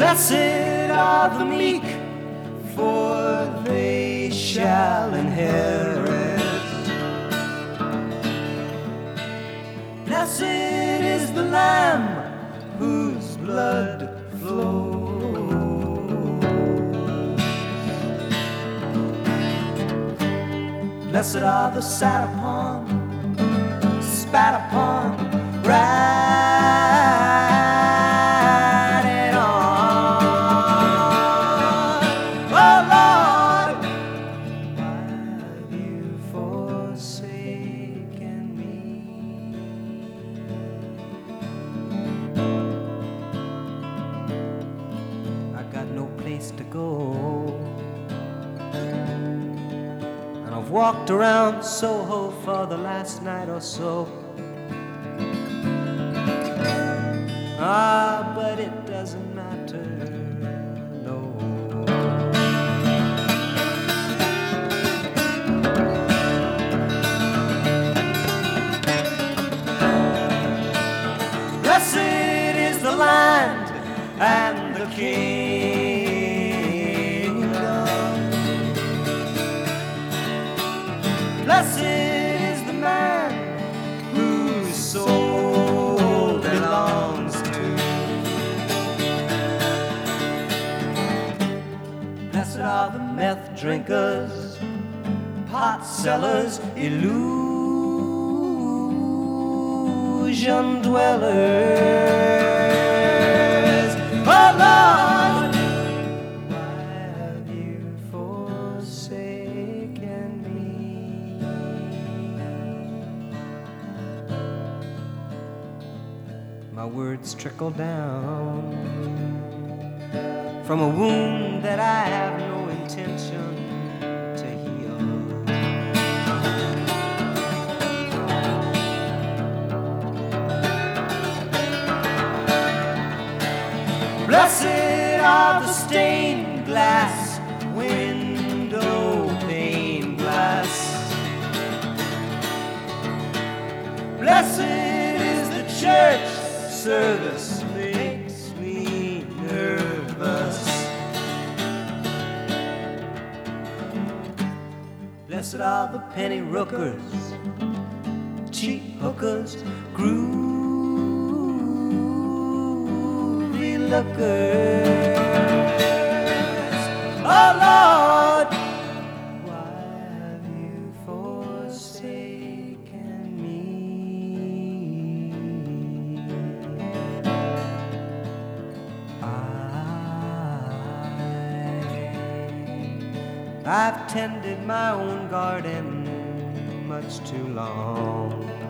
Blessed are the meek, for they shall inherit. Blessed is the Lamb whose blood flows. Blessed are the sat upon, spat upon, riding on. Oh Lord, why have you forsaken me? I got no place to go, and I've walked around Soho for the last night or so. Ah, but it doesn't matter, no. Blessed is the land and the kingdom. Blessed is the man whose soul belongs to. Blessed are the meth drinkers, pot sellers, illusion dwellers. Oh Lord, why have you forsaken me? My words trickle down from a wound that I have no intention to heal. Blessed are the stained glass window pane glass. Blessed is the church service makes me nervous. Blessed are the penny rookers, cheap hookers, groovy lookers. Oh Lord, why have you forsaken me? I've tended my own garden much too long.